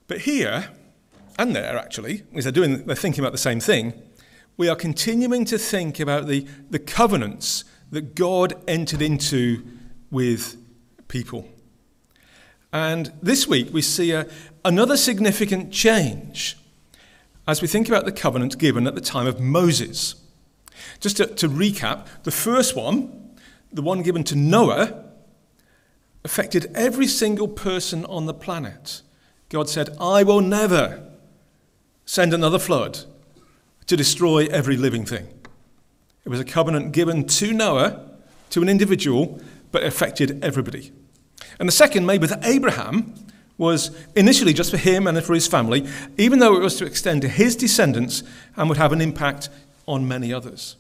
But here, and there actually, because they're thinking about the same thing, we are continuing to think about the covenants that God entered into with people. And this week we see another significant change as we think about the covenant given at the time of Moses. Just to recap, the first one, the one given to Noah, affected every single person on the planet. God said, I will never send another flood to destroy every living thing. It was a covenant given to Noah, to an individual, but it affected everybody. And the second, made with Abraham, was initially just for him and for his family, even though it was to extend to his descendants and would have an impact on many others.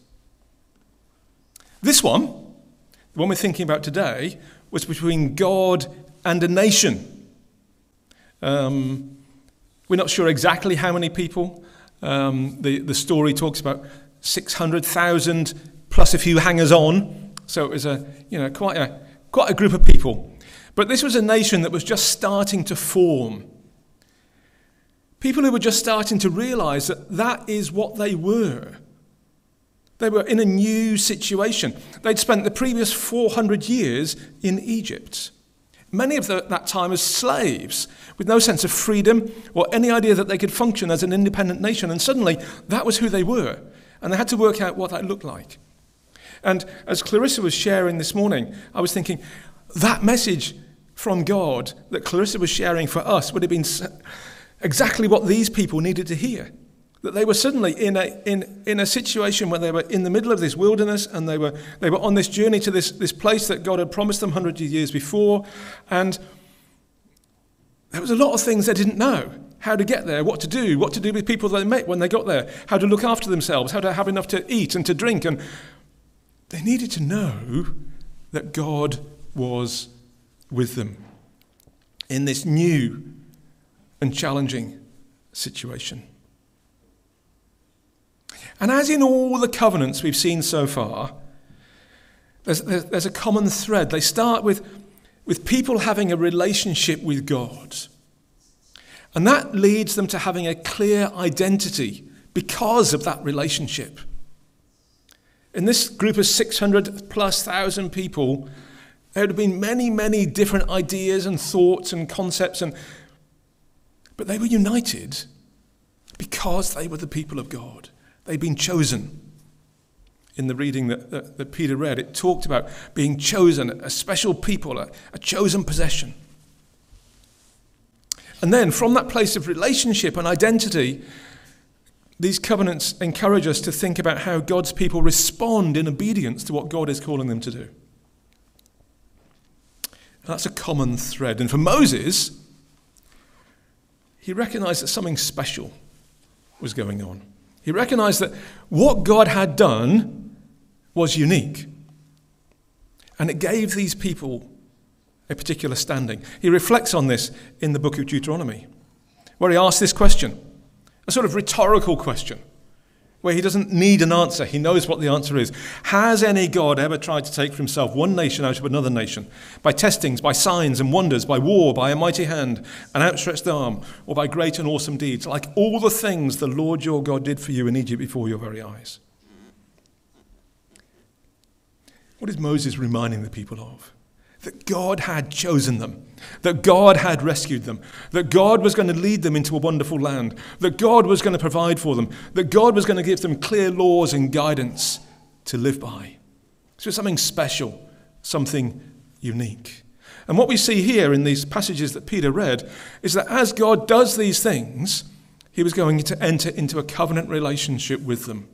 This one, the one we're thinking about today, was between God and a nation. We're not sure exactly how many people. The story talks about 600,000 plus a few hangers-on. So it was quite a group of people. But this was a nation that was just starting to form. People who were just starting to realize that is what they were. They were in a new situation. They'd spent the previous 400 years in Egypt. Many of that time as slaves, with no sense of freedom or any idea that they could function as an independent nation. And suddenly, that was who they were. And they had to work out what that looked like. And as Clarissa was sharing this morning, I was thinking, that message from God that Clarissa was sharing for us would have been exactly what these people needed to hear. That they were suddenly in a situation where they were in the middle of this wilderness, and they were on this journey to this place that God had promised them hundreds of years before. And there was a lot of things they didn't know. How to get there, what to do with people they met when they got there, how to look after themselves, how to have enough to eat and to drink. And they needed to know that God was with them in this new and challenging situation. And as in all the covenants we've seen so far, there's a common thread. They start with people having a relationship with God. And that leads them to having a clear identity because of that relationship. In this group of 600 plus thousand people, there would have been many, many different ideas and thoughts and concepts, but they were united because they were the people of God. They'd been chosen. In the reading that Peter read, it talked about being chosen, a special people, a chosen possession. And then from that place of relationship and identity, these covenants encourage us to think about how God's people respond in obedience to what God is calling them to do. That's a common thread. And for Moses, he recognized that something special was going on. He recognized that what God had done was unique. And it gave these people a particular standing. He reflects on this in the book of Deuteronomy, where he asks this question, a sort of rhetorical question, where he doesn't need an answer. He knows what the answer is. Has any God ever tried to take for himself one nation out of another nation, by testings, by signs and wonders, by war, by a mighty hand, an outstretched arm, or by great and awesome deeds, like all the things the Lord your God did for you in Egypt before your very eyes? What is Moses reminding the people of? That God had chosen them, that God had rescued them, that God was going to lead them into a wonderful land, that God was going to provide for them, that God was going to give them clear laws and guidance to live by. So it's something special, something unique. And what we see here in these passages that Peter read is that as God does these things, he was going to enter into a covenant relationship with them.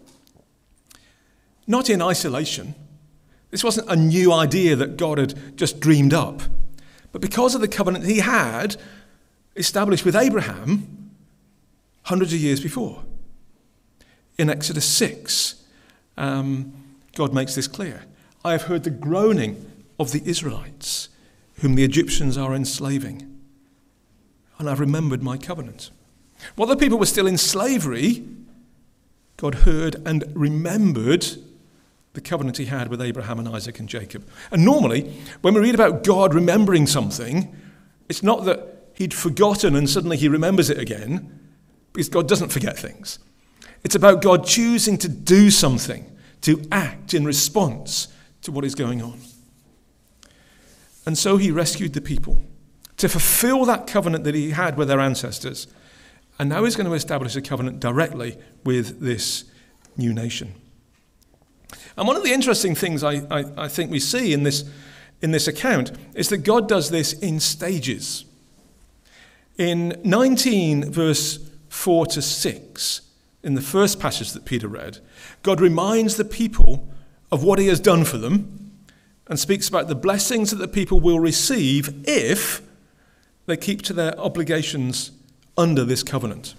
Not in isolation. This wasn't a new idea that God had just dreamed up. But because of the covenant he had established with Abraham hundreds of years before. In Exodus 6, God makes this clear. I have heard the groaning of the Israelites, whom the Egyptians are enslaving, and I've remembered my covenant. While the people were still in slavery, God heard and remembered the covenant he had with Abraham and Isaac and Jacob. And normally, when we read about God remembering something, it's not that he'd forgotten and suddenly he remembers it again, because God doesn't forget things. It's about God choosing to do something, to act in response to what is going on. And so he rescued the people to fulfill that covenant that he had with their ancestors. And now he's going to establish a covenant directly with this new nation. And one of the interesting things I think we see in this account is that God does this in stages. In 19 verse 4 to 6, in the first passage that Peter read, God reminds the people of what he has done for them and speaks about the blessings that the people will receive if they keep to their obligations under this covenant.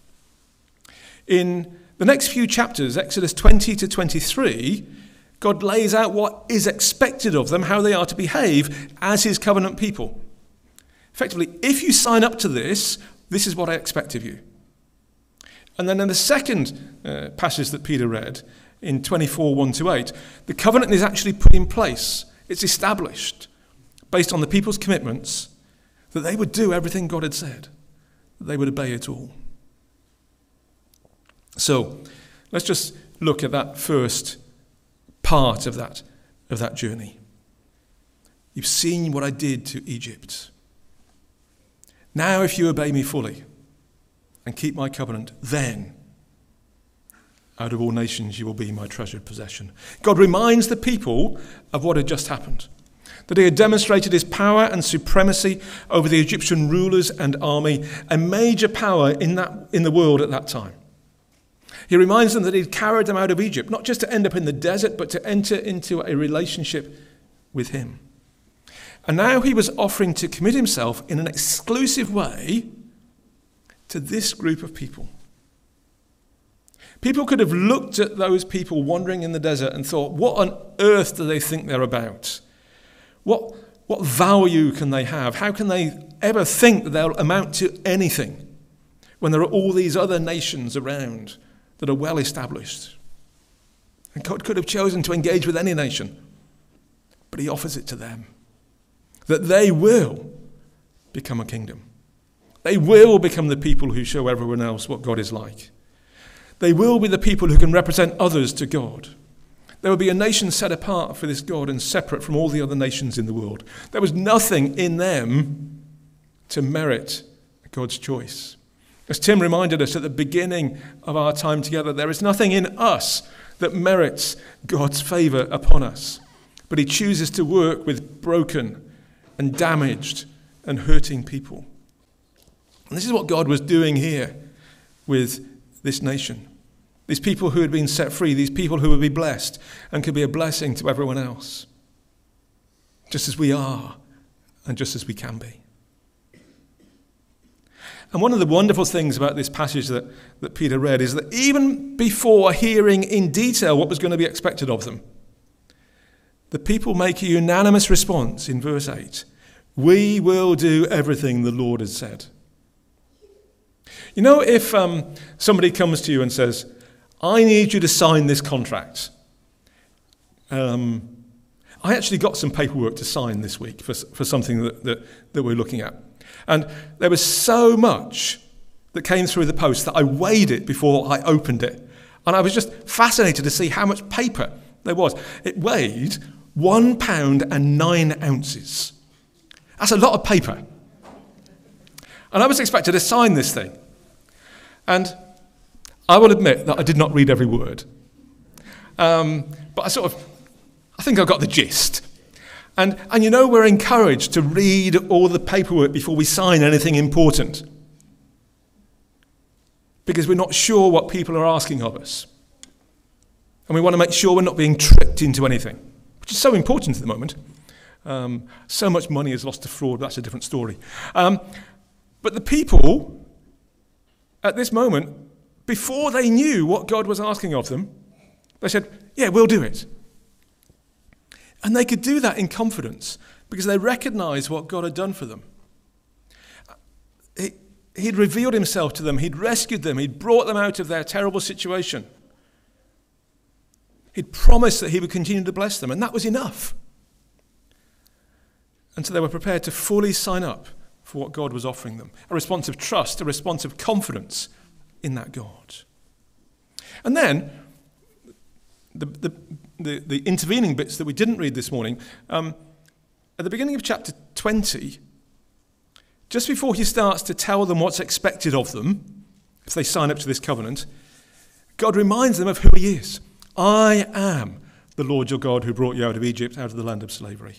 In the next few chapters, Exodus 20 to 23, God lays out what is expected of them, how they are to behave as his covenant people. Effectively, if you sign up to this, this is what I expect of you. And then in the second passage that Peter read, in 24, 1 to 8, the covenant is actually put in place. It's established based on the people's commitments that they would do everything God had said, that they would obey it all. So let's just look at that first part of that journey. You've seen what I did to Egypt. Now if you obey me fully and keep my covenant, then out of all nations you will be my treasured possession. God reminds the people of what had just happened, that he had demonstrated his power and supremacy over the Egyptian rulers and army, a major power in the world at that time. He reminds them that he'd carried them out of Egypt, not just to end up in the desert, but to enter into a relationship with him. And now he was offering to commit himself in an exclusive way to this group of people. People could have looked at those people wandering in the desert and thought, what on earth do they think they're about? What value can they have? How can they ever think that they'll amount to anything when there are all these other nations around that are well established? And God could have chosen to engage with any nation, but he offers it to them, that they will become a kingdom. They will become the people who show everyone else what God is like. They will be the people who can represent others to God. There will be a nation set apart for this God and separate from all the other nations in the world. There was nothing in them to merit God's choice. As Tim reminded us at the beginning of our time together, there is nothing in us that merits God's favor upon us. But he chooses to work with broken and damaged and hurting people. And this is what God was doing here with this nation. These people who had been set free, these people who would be blessed and could be a blessing to everyone else. Just as we are and just as we can be. And one of the wonderful things about this passage that Peter read is that even before hearing in detail what was going to be expected of them, the people make a unanimous response in verse 8. We will do everything the Lord has said. You know, if somebody comes to you and says, I need you to sign this contract. I actually got some paperwork to sign this week for something that we're looking at. And there was so much that came through the post that I weighed it before I opened it. And I was just fascinated to see how much paper there was. It weighed 1 pound and 9 ounces. That's a lot of paper. And I was expected to sign this thing. And I will admit that I did not read every word. But I think I got the gist. And you know, we're encouraged to read all the paperwork before we sign anything important, because we're not sure what people are asking of us. And we want to make sure we're not being tricked into anything, which is so important at the moment. So much money is lost to fraud, but that's a different story. But the people, at this moment, before they knew what God was asking of them, they said, yeah, we'll do it. And they could do that in confidence because they recognized what God had done for them. He'd revealed himself to them. He'd rescued them. He'd brought them out of their terrible situation. He'd promised that he would continue to bless them, and that was enough. And so they were prepared to fully sign up for what God was offering them. A response of trust, a response of confidence in that God. And then, the intervening bits that we didn't read this morning, at the beginning of chapter 20, just before he starts to tell them what's expected of them, if they sign up to this covenant, God reminds them of who he is. I am the Lord your God who brought you out of Egypt, out of the land of slavery.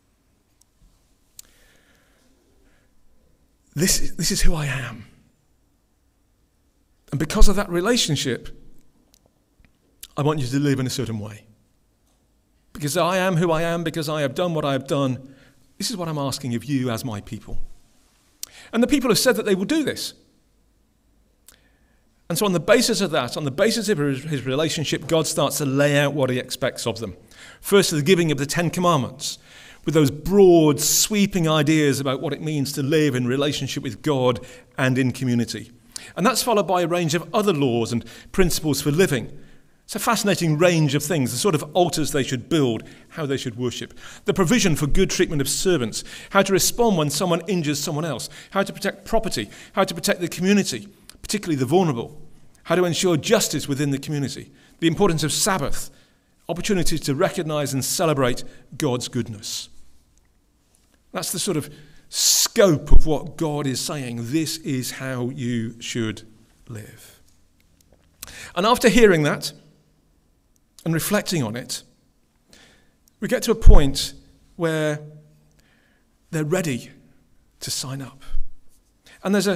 This is who I am. And because of that relationship, I want you to live in a certain way. Because I am who I am, because I have done what I have done, this is what I'm asking of you as my people. And the people have said that they will do this. And so on the basis of that, on the basis of his relationship, God starts to lay out what he expects of them. First, the giving of the 10 Commandments, with those broad, sweeping ideas about what it means to live in relationship with God and in community. And that's followed by a range of other laws and principles for living. It's a fascinating range of things, the sort of altars they should build, how they should worship, the provision for good treatment of servants, how to respond when someone injures someone else, how to protect property, how to protect the community, particularly the vulnerable, how to ensure justice within the community, the importance of Sabbath, opportunities to recognize and celebrate God's goodness. That's the sort of scope of what God is saying. This is how you should live. And after hearing that and reflecting on it, we get to a point where they're ready to sign up. And there's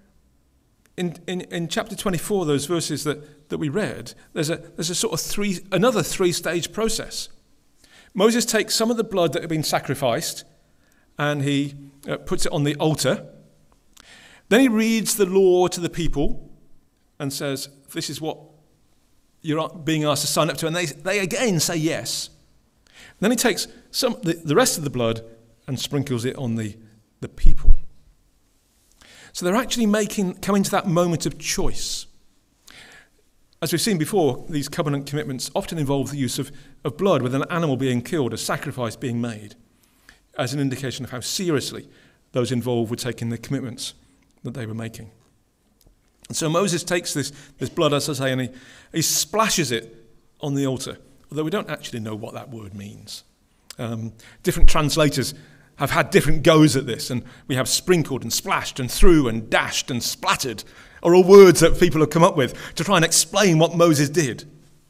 in chapter 24, those verses that we read, there's a sort of another three-stage process. Moses takes some of the blood that had been sacrificed and he puts it on the altar. Then he reads the law to the people and says, this is what you're being asked to sign up to. And they again say yes. Then he takes the rest of the blood and sprinkles it on the people. So they're actually coming to that moment of choice. As we've seen before, these covenant commitments often involve the use of blood, with an animal being killed, a sacrifice being made, as an indication of how seriously those involved were taking the commitments that they were making. And so Moses takes this blood, as I say, and he splashes it on the altar, although we don't actually know what that word means. Different translators have had different goes at this, and we have sprinkled and splashed and threw and dashed and splattered are all words that people have come up with to try and explain what Moses did.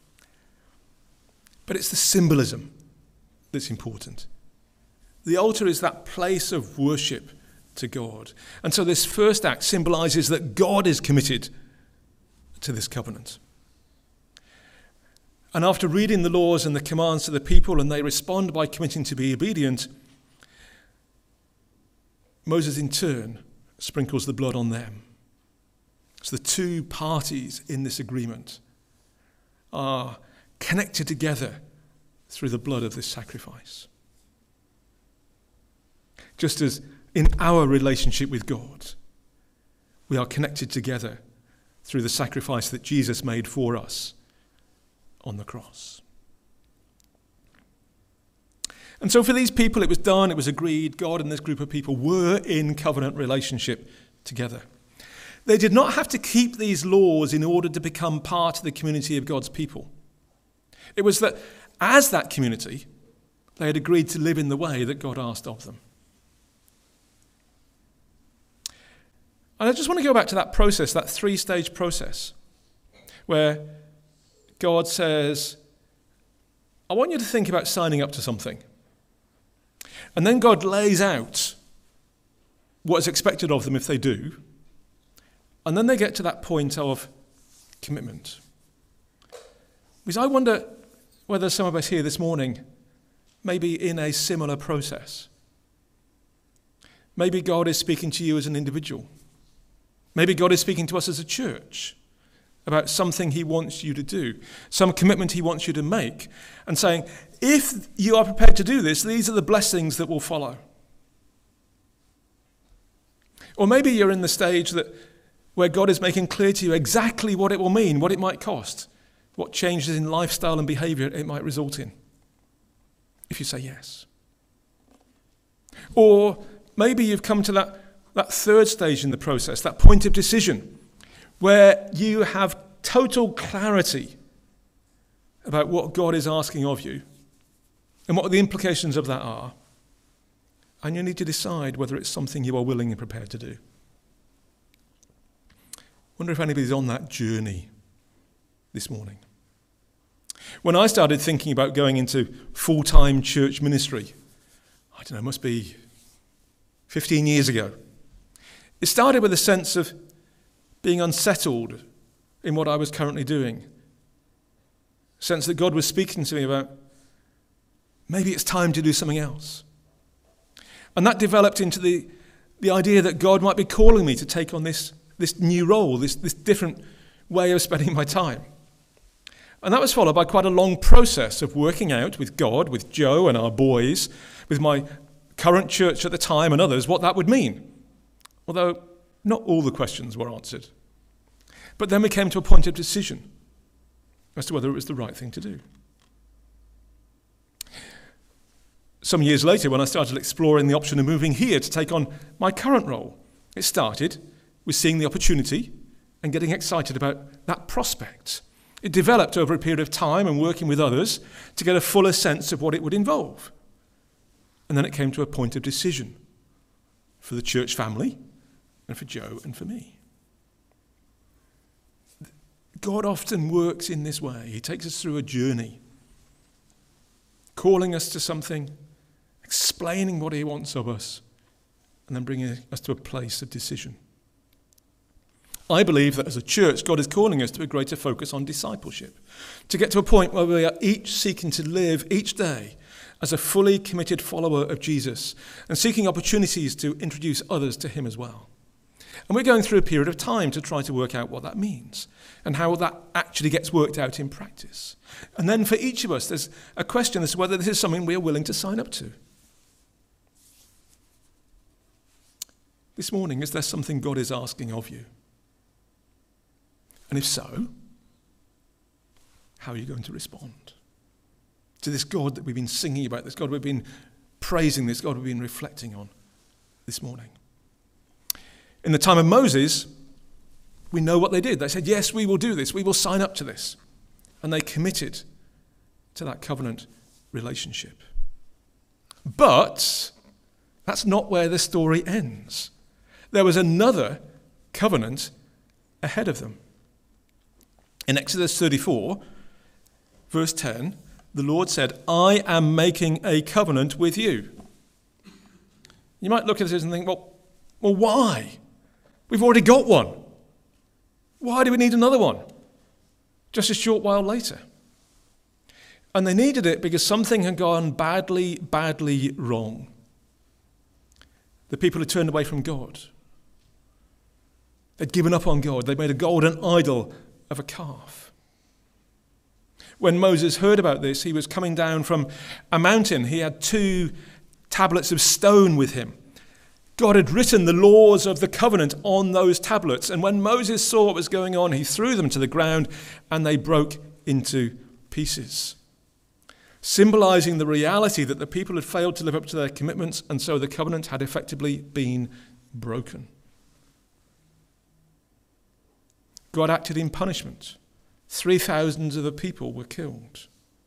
But it's the symbolism that's important. The altar is that place of worship to God. And so this first act symbolizes that God is committed to this covenant. And after reading the laws and the commands to the people, and they respond by committing to be obedient, Moses in turn sprinkles the blood on them. So the two parties in this agreement are connected together through the blood of this sacrifice. Just as in our relationship with God, we are connected together through the sacrifice that Jesus made for us on the cross. And so for these people, it was done, it was agreed. God and this group of people were in covenant relationship together. They did not have to keep these laws in order to become part of the community of God's people. It was that as that community, they had agreed to live in the way that God asked of them. And I just want to go back to that process, that three-stage process, where God says, I want you to think about signing up to something. And then God lays out what is expected of them if they do. And then they get to that point of commitment. Because I wonder whether some of us here this morning may be in a similar process. Maybe God is speaking to you as an individual. Maybe God is speaking to us as a church about something he wants you to do, some commitment he wants you to make, and saying, if you are prepared to do this, these are the blessings that will follow. Or maybe you're in the stage where God is making clear to you exactly what it will mean, what it might cost, what changes in lifestyle and behavior it might result in, if you say yes. Or maybe you've come to that that third stage in the process, that point of decision, where you have total clarity about what God is asking of you and what the implications of that are. And you need to decide whether it's something you are willing and prepared to do. I wonder if anybody's on that journey this morning. When I started thinking about going into full-time church ministry, I don't know, it must be 15 years ago. It started with a sense of being unsettled in what I was currently doing. A sense that God was speaking to me about maybe it's time to do something else. And that developed into the idea that God might be calling me to take on this new role, this different way of spending my time. And that was followed by quite a long process of working out with God, with Joe and our boys, with my current church at the time and others, what that would mean. Although not all the questions were answered. But then we came to a point of decision as to whether it was the right thing to do. Some years later, when I started exploring the option of moving here to take on my current role, it started with seeing the opportunity and getting excited about that prospect. It developed over a period of time and working with others to get a fuller sense of what it would involve. And then it came to a point of decision for the church family and for Joe and for me. God often works in this way. He takes us through a journey, calling us to something, explaining what he wants of us, and then bringing us to a place of decision. I believe that as a church, God is calling us to a greater focus on discipleship, to get to a point where we are each seeking to live each day as a fully committed follower of Jesus and seeking opportunities to introduce others to him as well. And we're going through a period of time to try to work out what that means and how that actually gets worked out in practice. And then for each of us, there's a question as to whether this is something we are willing to sign up to. This morning, is there something God is asking of you? And if so, how are you going to respond to this God that we've been singing about, this God we've been praising, this God we've been reflecting on this morning? In the time of Moses, we know what they did. They said, yes, we will do this. We will sign up to this. And they committed to that covenant relationship. But that's not where the story ends. There was another covenant ahead of them. In Exodus 34, verse 10, the Lord said, I am making a covenant with you. You might look at this and think, well, why? We've already got one. Why do we need another one? Just a short while later. And they needed it because something had gone badly, badly wrong. The people had turned away from God. They'd given up on God. They'd made a golden idol of a calf. When Moses heard about this, he was coming down from a mountain. He had 2 tablets of stone with him. God had written the laws of the covenant on those tablets. And when Moses saw what was going on, he threw them to the ground and they broke into pieces, symbolizing the reality that the people had failed to live up to their commitments, and so the covenant had effectively been broken. God acted in punishment. 3,000 of the people were killed.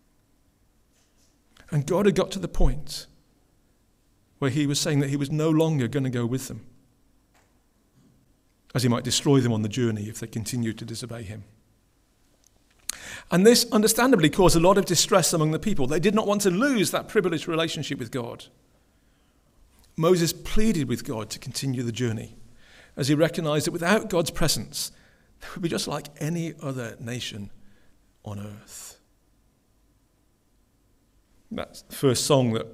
And God had got to the point where he was saying that he was no longer going to go with them, as he might destroy them on the journey if they continued to disobey him. And this understandably caused a lot of distress among the people. They did not want to lose that privileged relationship with God. Moses pleaded with God to continue the journey, as he recognized that without God's presence, they would be just like any other nation on earth. That first song that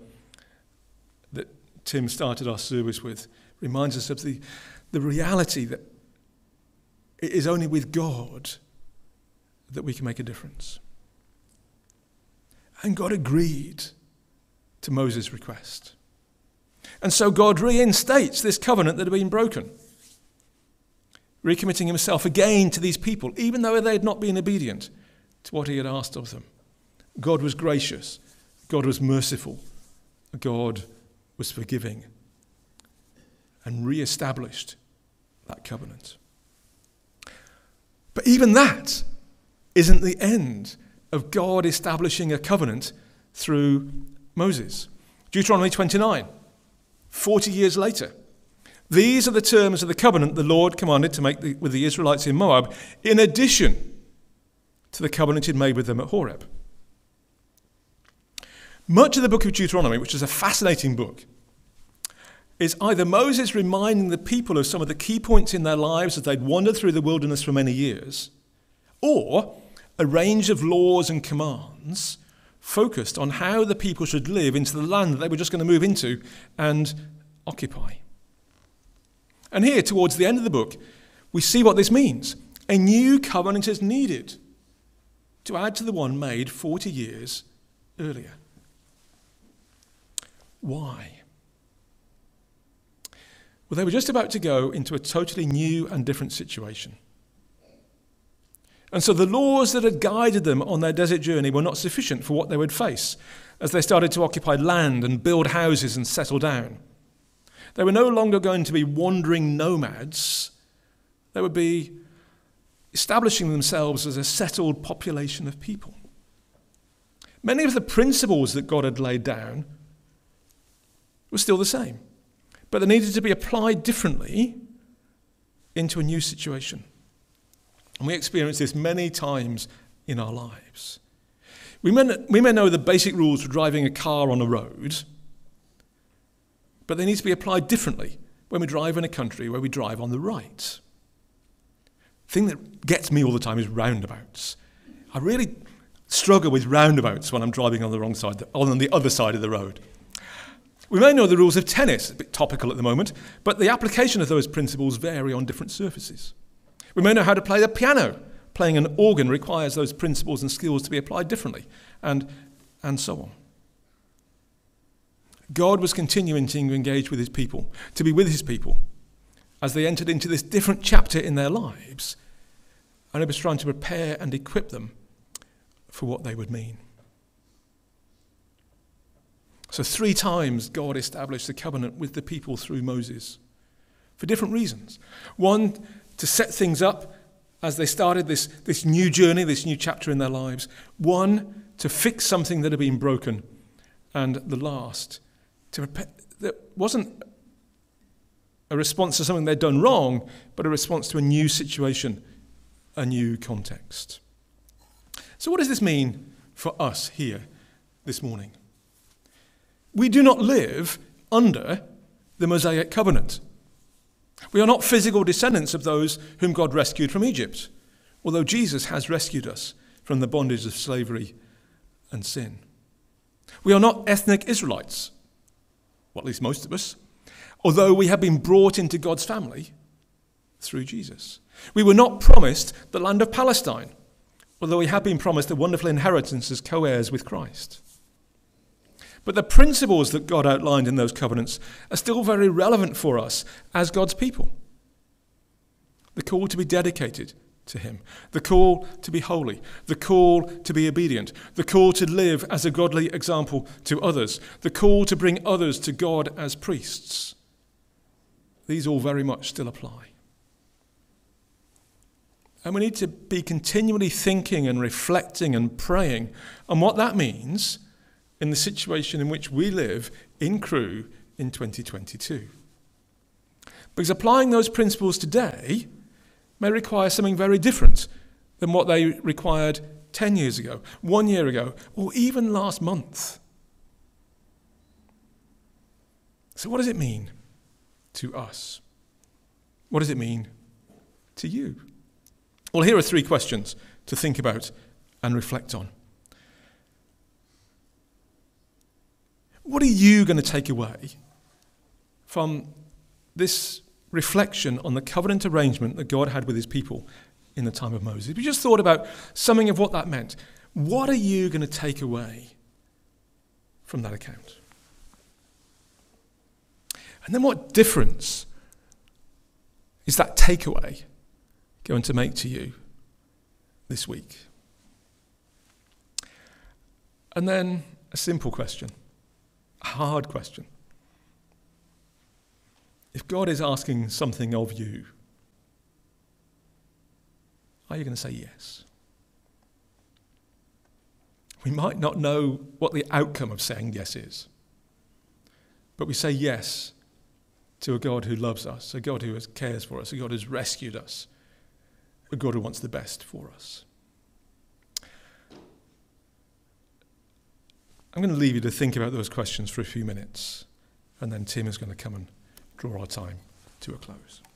Tim started our service with reminds us of the reality that it is only with God that we can make a difference. And God agreed to Moses' request. And so God reinstates this covenant that had been broken, recommitting himself again to these people, even though they had not been obedient to what he had asked of them. God was gracious. God was merciful. God was forgiving. and re-established that covenant. But even that isn't the end of God establishing a covenant through Moses. Deuteronomy 29, 40 years later. These are the terms of the covenant the Lord commanded to make with the Israelites in Moab, in addition to the covenant he'd made with them at Horeb. Much of the book of Deuteronomy, which is a fascinating book, is either Moses reminding the people of some of the key points in their lives as they'd wandered through the wilderness for many years, or a range of laws and commands focused on how the people should live into the land that they were just going to move into and occupy. And here, towards the end of the book, we see what this means. A new covenant is needed to add to the one made 40 years earlier. Why? Well, they were just about to go into a totally new and different situation. And so the laws that had guided them on their desert journey were not sufficient for what they would face as they started to occupy land and build houses and settle down. They were no longer going to be wandering nomads. They would be establishing themselves as a settled population of people. Many of the principles that God had laid down were still the same, but they needed to be applied differently into a new situation. And we experience this many times in our lives. We may know the basic rules for driving a car on a road, but they need to be applied differently when we drive in a country where we drive on the right. The thing that gets me all the time is roundabouts. I really struggle with roundabouts when I'm driving on the wrong side, on the other side of the road. We may know the rules of tennis, a bit topical at the moment, but the application of those principles vary on different surfaces. We may know how to play the piano. Playing an organ requires those principles and skills to be applied differently, and so on. God was continuing to engage with his people, to be with his people, as they entered into this different chapter in their lives, and he was trying to prepare and equip them for what they would mean. So 3 times God established the covenant with the people through Moses, for different reasons. One, to set things up as they started this new journey, this new chapter in their lives. One, to fix something that had been broken. And the last, that wasn't a response to something they'd done wrong, but a response to a new situation, a new context. So what does this mean for us here this morning? We do not live under the Mosaic covenant. We are not physical descendants of those whom God rescued from Egypt, although Jesus has rescued us from the bondage of slavery and sin. We are not ethnic Israelites, well, at least most of us, although we have been brought into God's family through Jesus. We were not promised the land of Palestine, although we have been promised a wonderful inheritance as co-heirs with Christ. But the principles that God outlined in those covenants are still very relevant for us as God's people. The call to be dedicated to him, the call to be holy, the call to be obedient, the call to live as a godly example to others, the call to bring others to God as priests. These all very much still apply. And we need to be continually thinking and reflecting and praying on what that means in the situation in which we live in Crewe in 2022. Because applying those principles today may require something very different than what they required 10 years ago, 1 year ago, or even last month. So what does it mean to us? What does it mean to you? Well, here are 3 questions to think about and reflect on. What are you going to take away from this reflection on the covenant arrangement that God had with his people in the time of Moses? If you just thought about something of what that meant, what are you going to take away from that account? And then what difference is that takeaway going to make to you this week? And then a simple question. A hard question. If God is asking something of you, are you going to say yes? We might not know what the outcome of saying yes is, but we say yes to a God who loves us, a God who cares for us, a God who has rescued us, a God who wants the best for us. I'm going to leave you to think about those questions for a few minutes, and then Tim is going to come and draw our time to a close.